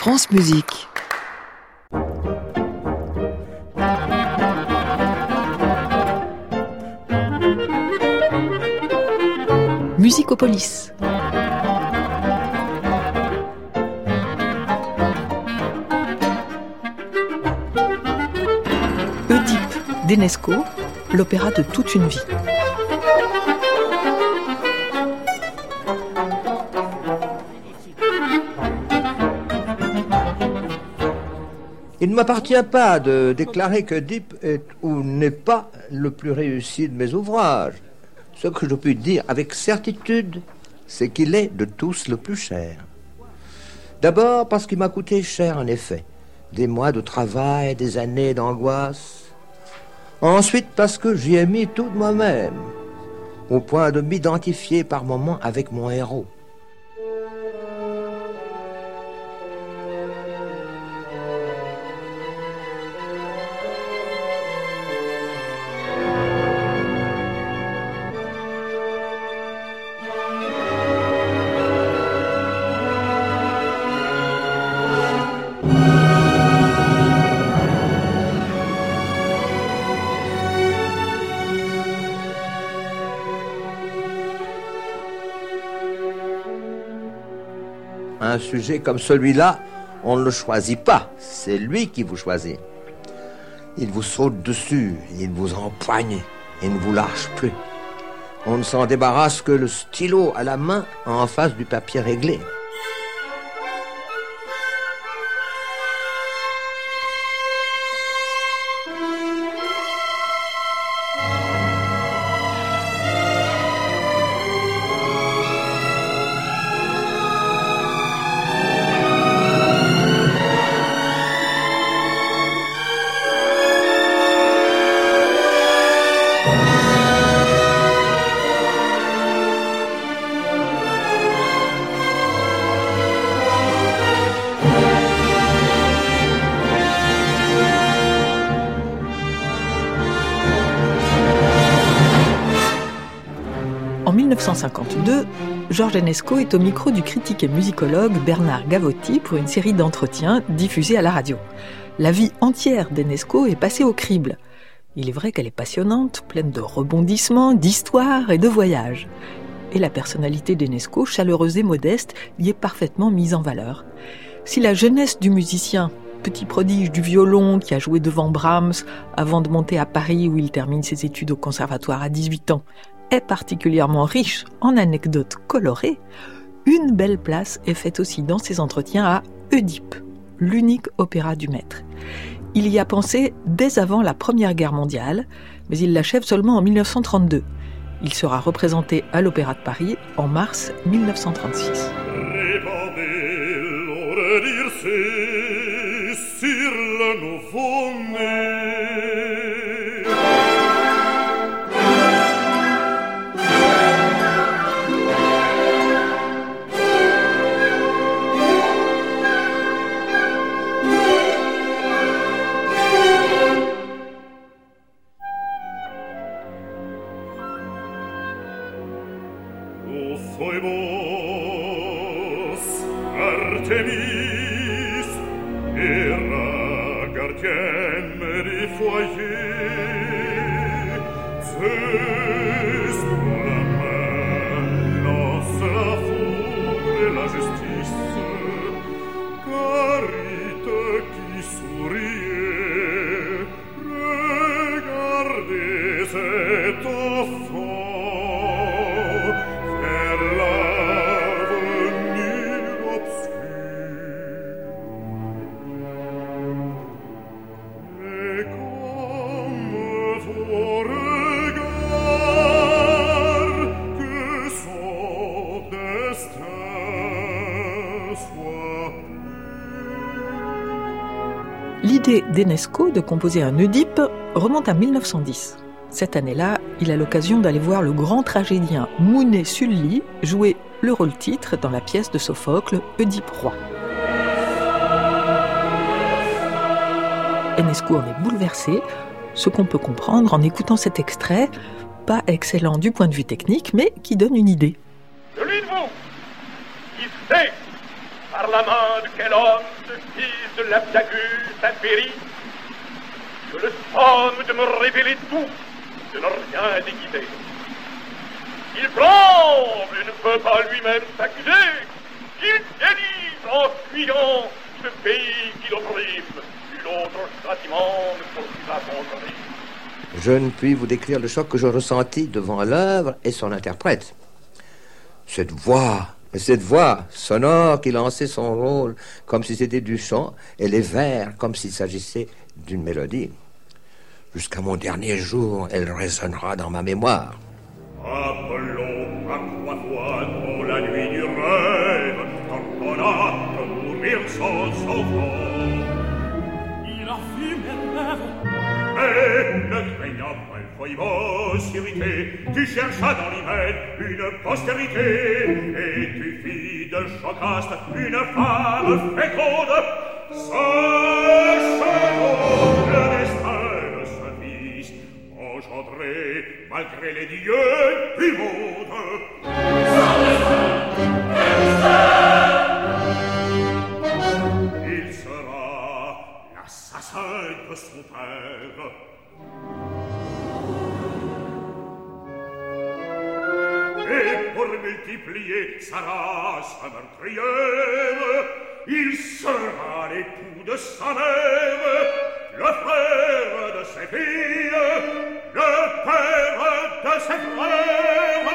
France Musique. Musicopolis. Oedipe d'Enesco, l'opéra de toute une vie. Il ne m'appartient pas de déclarer que Oedipe est ou n'est pas le plus réussi de mes ouvrages. Ce que je puis dire avec certitude, c'est qu'il est de tous le plus cher. D'abord parce qu'il m'a coûté cher en effet. Des mois de travail, des années d'angoisse. Ensuite parce que j'y ai mis tout de moi-même, au point de m'identifier par moments avec mon héros. Un sujet comme celui-là, on ne le choisit pas, c'est lui qui vous choisit. Il vous saute dessus, il vous empoigne, il ne vous lâche plus. On ne s'en débarrasse que le stylo à la main en face du papier réglé. En 1952, Georges Enesco est au micro du critique et musicologue Bernard Gavotti pour une série d'entretiens diffusés à la radio. La vie entière d'Enesco est passée au crible. Il est vrai qu'elle est passionnante, pleine de rebondissements, d'histoires et de voyages. Et la personnalité d'Enesco, chaleureuse et modeste, y est parfaitement mise en valeur. Si la jeunesse du musicien, petit prodige du violon qui a joué devant Brahms avant de monter à Paris où il termine ses études au conservatoire à 18 ans, est particulièrement riche en anecdotes colorées, une belle place est faite aussi dans ses entretiens à Oedipe, l'unique opéra du maître. Il y a pensé dès avant la Première Guerre mondiale, mais il l'achève seulement en 1932. Il sera représenté à l'Opéra de Paris en mars 1936. Artemis, Hera, gardienne du foyer, Zeus, la main, lance la foudre et la justice, Charite qui souriait, regardez cet enfant, vers l'avenir obscur. Et comme vos regards, que son destin soit pur. L'idée d'Enesco de composer un Oedipe remonte à 1910. Cette année-là, il a l'occasion d'aller voir le grand tragédien Mounet Sully jouer le rôle-titre dans la pièce de Sophocle Oedipe roi. Enesco en est bouleversé, ce qu'on peut comprendre en écoutant cet extrait, pas excellent du point de vue technique, mais qui donne une idée. Celui de vous qui sait par la main de quel homme, ce fils de l'Abdiagus impérie, que le somme de me révéler tout, de ne rien déguiser. Il tremble et ne peut pas lui-même s'accuser, qu'il délivre en fuyant ce pays qui l'opprime, nul autre châtiment ne poursuivra son crime. Je ne puis vous décrire le choc que je ressentis devant l'œuvre et son interprète. Cette voix sonore qui lançait son rôle comme si c'était du chant et les vers comme s'il s'agissait d'une mélodie. Jusqu'à mon dernier jour, elle résonnera dans ma mémoire. Apollon, à quoi fois dans la nuit du rêve, t'ordonna de mourir sans enfant. Il en fut mes rêves. Et ne craignant pas une foible irrité, tu cherchas dans l'hymen une postérité, et tu fis de Jocaste une femme féconde. Sachant le destin de ce fils engendré malgré les dieux du monde. Il sera l'assassin de son père. Et pour multiplier sa race meurtrière, il sera l'époux de sa mère, le frère de ses filles, le père de ses frères.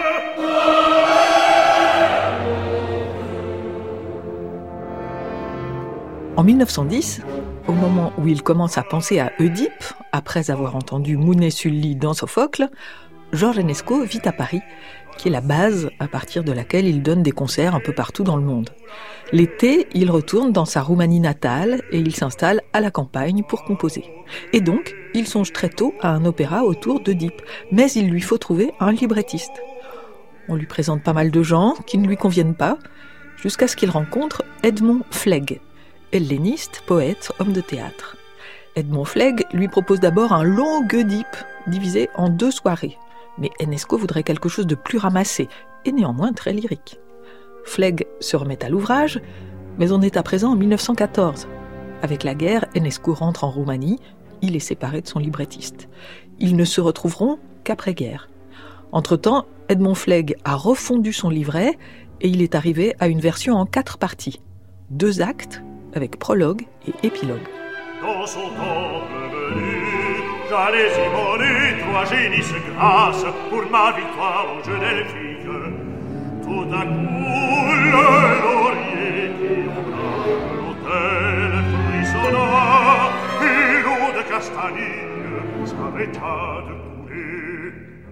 En 1910, au moment où il commence à penser à Oedipe, après avoir entendu Mounet-Sully dans Sophocle, Georges Enesco vit à Paris, qui est la base à partir de laquelle il donne des concerts un peu partout dans le monde. L'été, il retourne dans sa Roumanie natale et il s'installe à la campagne pour composer. Et donc, il songe très tôt à un opéra autour d'Oedipe, mais il lui faut trouver un librettiste. On lui présente pas mal de gens qui ne lui conviennent pas, jusqu'à ce qu'il rencontre Edmond Flegg, helléniste, poète, homme de théâtre. Edmond Flegg lui propose d'abord un long Oedipe, divisé en 2 soirées. Mais Enesco voudrait quelque chose de plus ramassé, et néanmoins très lyrique. Flegg se remet à l'ouvrage, mais on est à présent en 1914. Avec la guerre, Enesco rentre en Roumanie, il est séparé de son librettiste. Ils ne se retrouveront qu'après-guerre. Entre-temps, Edmond Flegg a refondu son livret, et il est arrivé à une version en 4 parties. 2 actes, avec prologue et épilogue. Dans son temple venu, j'allais immoler 3 génisses grâces pour ma victoire au jeu des filles. Tout à coup, le laurier qui ombrage l'autel frissonna, et l'eau de castanille s'arrêta de couler.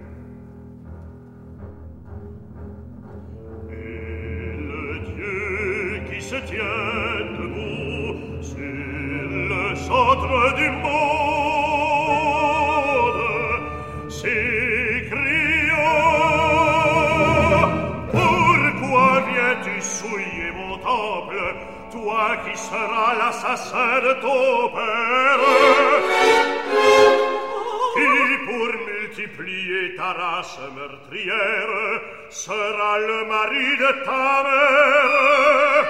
Et le Dieu qui se tient debout sur le centre du monde s'écria: pourquoi viens-tu souiller mon temple, toi qui seras l'assassin de ton père, qui pour multiplier ta race meurtrière sera le mari de ta mère.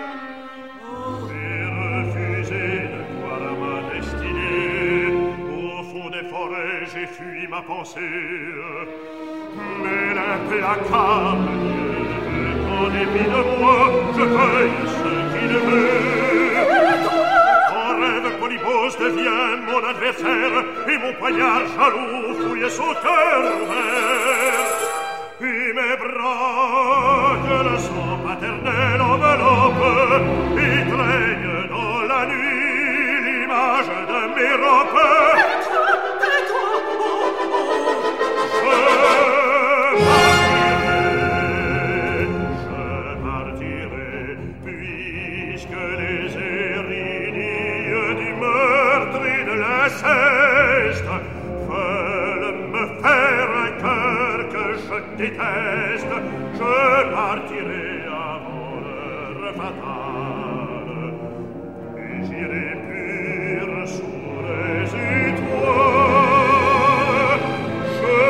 J'ai refusé de croire à ma destinée, au fond des forêts j'ai fui ma pensée, mais l'implacable Dieu veut qu'en dépit de moi je cueille ce qu'il veut. En rêve Polybos devient mon adversaire, et mon poignard jaloux fouille son cœur ouvert. Puis mes bras que le sang paternel enveloppe, et traîne dans la nuit l'image de mes robes. Je partirai, puisque les érignes du meurtre et de l'inceste veulent me faire un cœur que je déteste. Je partirai avant l'heure fatale, et j'irai pur sous les étoiles. Je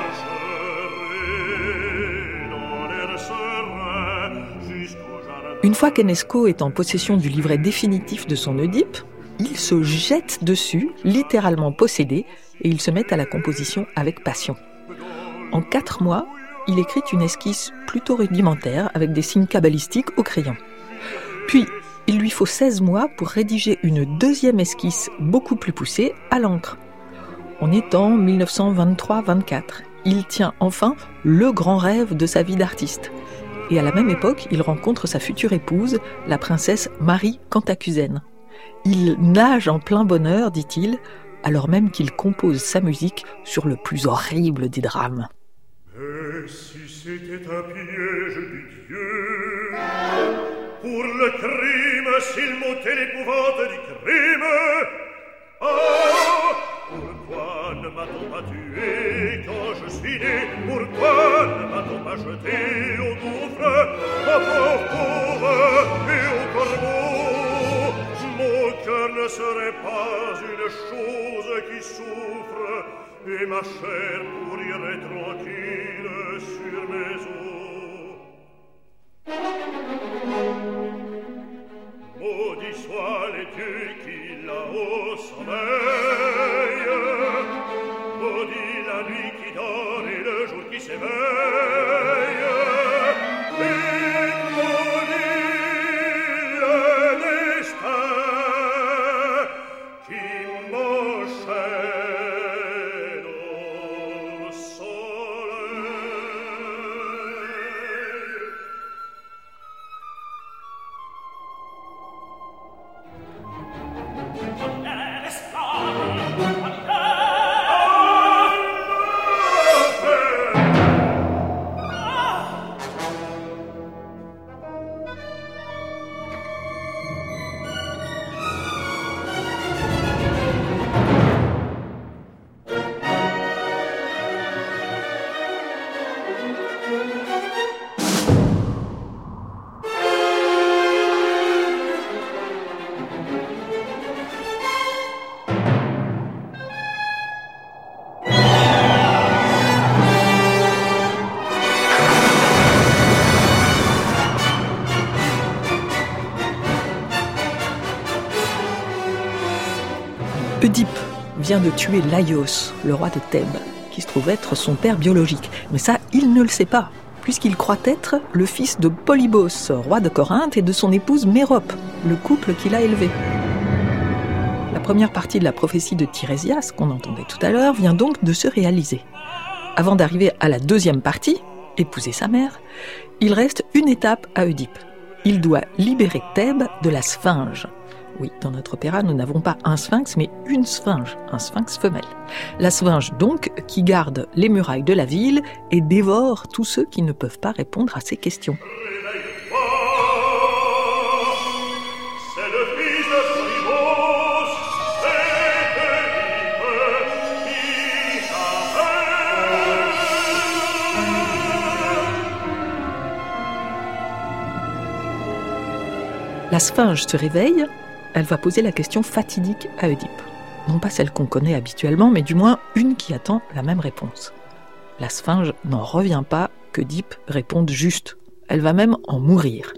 marcherai dans l'air serein jusqu'au jardin. Une fois qu'Enesco est en possession du livret définitif de son Oedipe, il se jette dessus, littéralement possédé, et il se met à la composition avec passion. En 4 mois, il écrit une esquisse plutôt rudimentaire avec des signes kabbalistiques au crayon. Puis, il lui faut 16 mois pour rédiger une deuxième esquisse beaucoup plus poussée à l'encre. On est en 1923-24. Il tient enfin le grand rêve de sa vie d'artiste. Et à la même époque, il rencontre sa future épouse, la princesse Marie Cantacuzène. Il nage en plein bonheur, dit-il, alors même qu'il compose sa musique sur le plus horrible des drames. Et si c'était un piège du Dieu, pour le crime, s'il m'ôtait l'épouvante du crime, oh, pourquoi ne m'a-t-on pas tué quand je suis né? Pourquoi ne m'a-t-on pas jeté au gouffre, au pauvre et au corbeau? Mon cœur ne serait pas une chose qui souffre, et ma chair pourrirait tranquille sur mes os. Maudits soient les dieux qui là-haut sommeillent, maudit la nuit qui dort et le jour qui s'éveille, et maudit le destin qui m'enchaîne au soleil. Oedipe vient de tuer Laios, le roi de Thèbes, qui se trouve être son père biologique. Mais ça, il ne le sait pas, puisqu'il croit être le fils de Polybos, roi de Corinthe, et de son épouse Mérope, le couple qu'il a élevé. La première partie de la prophétie de Tirésias, qu'on entendait tout à l'heure, vient donc de se réaliser. Avant d'arriver à la deuxième partie, épouser sa mère, il reste une étape à Oedipe. Il doit libérer Thèbes de la sphinge. Oui, dans notre opéra, nous n'avons pas un sphinx, mais une sphinge, un sphinx femelle. La sphinge, donc, qui garde les murailles de la ville et dévore tous ceux qui ne peuvent pas répondre à ses questions. C'est le fils de Polybos, c'est Oedipe qui t'appelle. La sphinge se réveille. Elle va poser la question fatidique à Oedipe. Non pas celle qu'on connaît habituellement, mais du moins une qui attend la même réponse. La sphinge n'en revient pas qu'Oedipe réponde juste. Elle va même en mourir.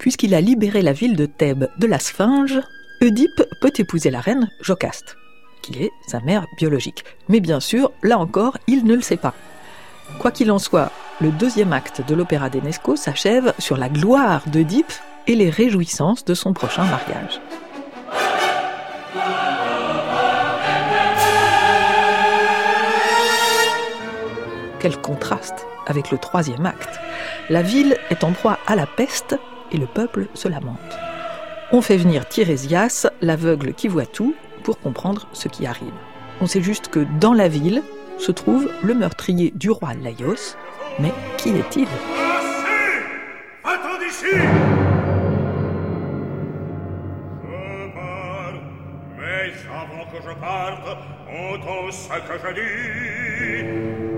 Puisqu'il a libéré la ville de Thèbes de la Sphinge, Oedipe peut épouser la reine Jocaste, qui est sa mère biologique. Mais bien sûr, là encore, il ne le sait pas. Quoi qu'il en soit, le deuxième acte de l'opéra d'Enesco s'achève sur la gloire d'Oedipe et les réjouissances de son prochain mariage. Quel contraste avec le troisième acte. La ville est en proie à la peste et le peuple se lamente. On fait venir Tirésias, l'aveugle qui voit tout, pour comprendre ce qui arrive. On sait juste que dans la ville se trouve le meurtrier du roi Laios. Mais qui est-il ? Assez ! Va-t'en d'ici ! Je pars, mais avant que je parte, entends ce que je dis.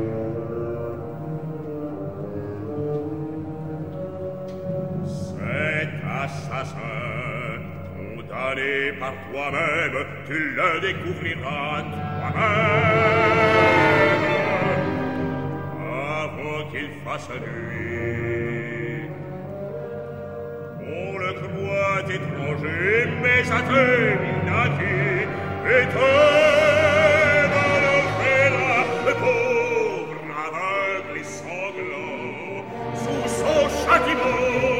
Cet assassin, condamné par toi-même, tu le découvriras toi-même. Qu'il fasse nuit. On le croit étranger, mais à Thèbes il naquit, et Thèbes enlevera le pauvre aveugle et sanglant sous son châtiment.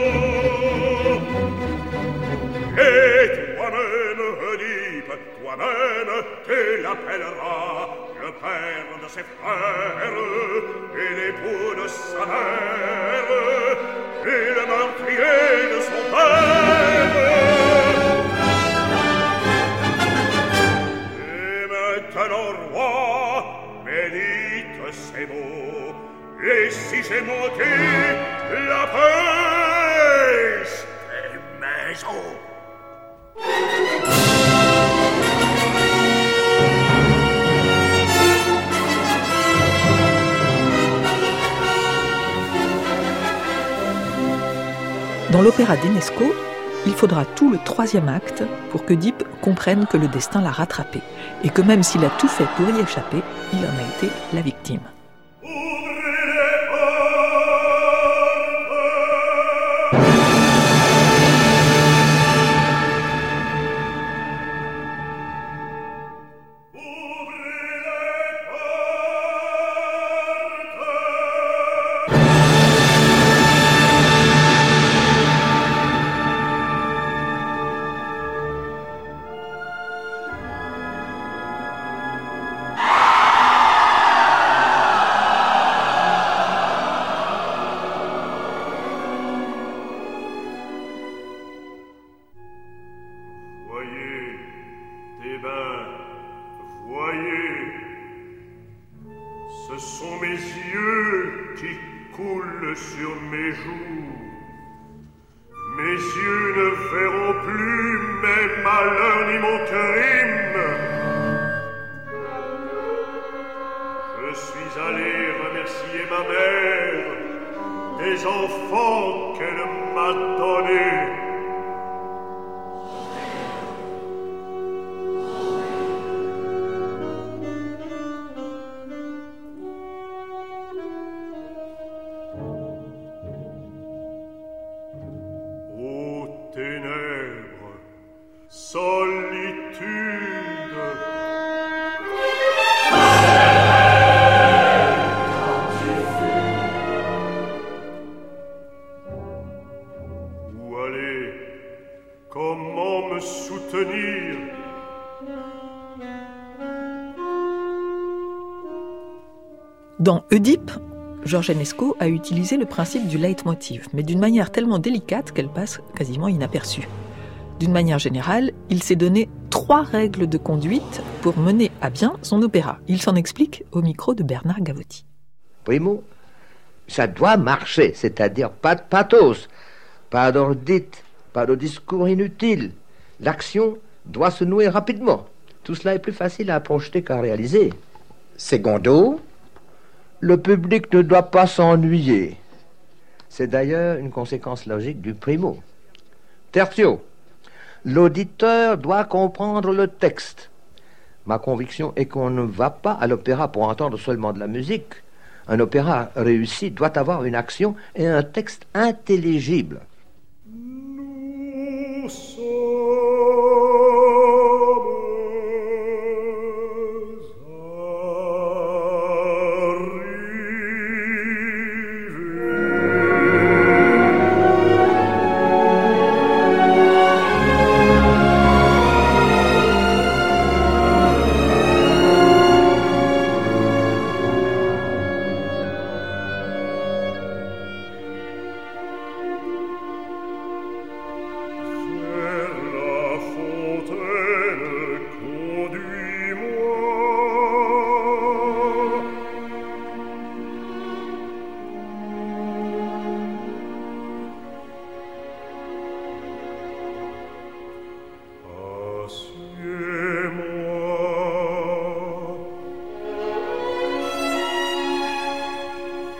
Et toi-même, Oedipe, toi-même, tu l'appelleras le père de ses frères et l'époux de sa mère et le meurtrier de son père. Et maintenant, roi, médite ces mots, et si j'ai menti, la peste est maison. Dans l'opéra d'Enesco, il faudra tout le troisième acte pour qu'Oedipe comprenne que le destin l'a rattrapé et que même s'il a tout fait pour y échapper, il en a été la victime. Dans Oedipe, Georges Enesco a utilisé le principe du leitmotiv, mais d'une manière tellement délicate qu'elle passe quasiment inaperçue. D'une manière générale, il s'est donné 3 règles de conduite pour mener à bien son opéra. Il s'en explique au micro de Bernard Gavotti. Primo, ça doit marcher, c'est-à-dire pas de pathos, pas d'ordite, pas de discours inutile. L'action doit se nouer rapidement. Tout cela est plus facile à projeter qu'à réaliser. Secondo, le public ne doit pas s'ennuyer. C'est d'ailleurs une conséquence logique du primo. Tertio, l'auditeur doit comprendre le texte. Ma conviction est qu'on ne va pas à l'opéra pour entendre seulement de la musique. Un opéra réussi doit avoir une action et un texte intelligible. Nous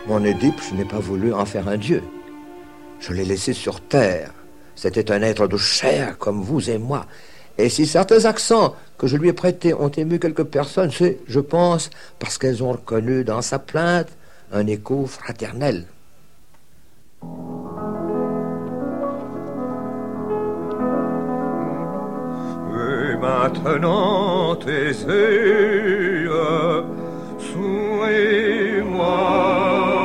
Mon Oedipe, je n'ai pas voulu en faire un dieu. Je l'ai laissé sur terre. C'était un être de chair comme vous et moi. Et si certains accents que je lui ai prêtés ont ému quelques personnes, c'est, je pense, parce qu'elles ont reconnu dans sa plainte un écho fraternel. Et maintenant tes yeux, souris-moi.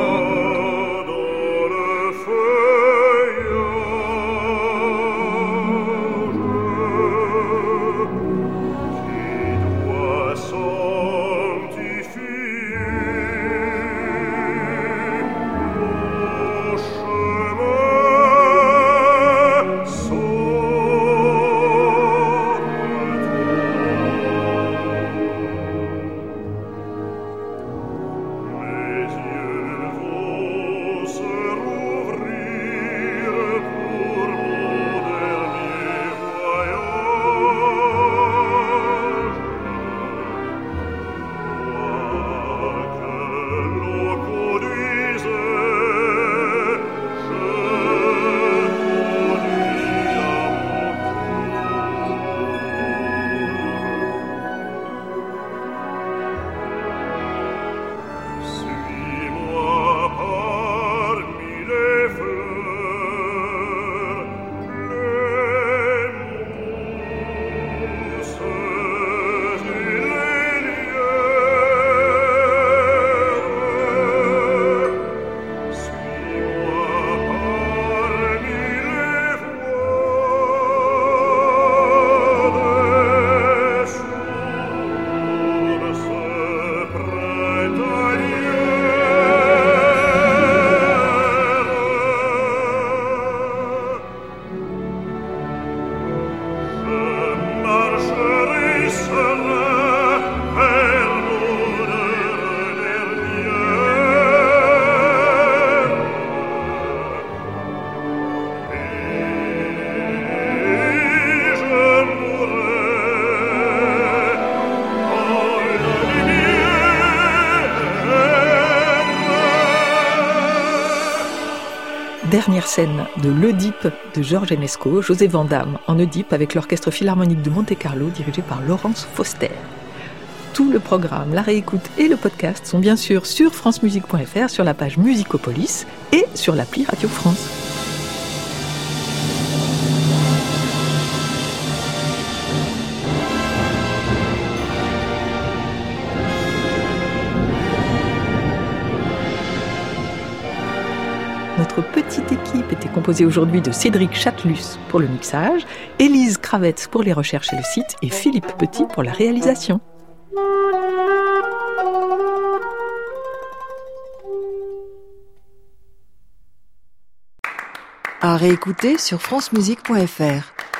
Dernière scène de l'Oedipe de Georges Enesco, José Vandamme en Oedipe avec l'Orchestre Philharmonique de Monte-Carlo dirigé par Laurence Foster. Tout le programme, la réécoute et le podcast sont bien sûr sur francemusique.fr, sur la page Musicopolis et sur l'appli Radio France. Notre petite équipe était composée aujourd'hui de Cédric Chatelus pour le mixage, Élise Kravetz pour les recherches et le site et Philippe Petit pour la réalisation. À réécouter sur francemusique.fr.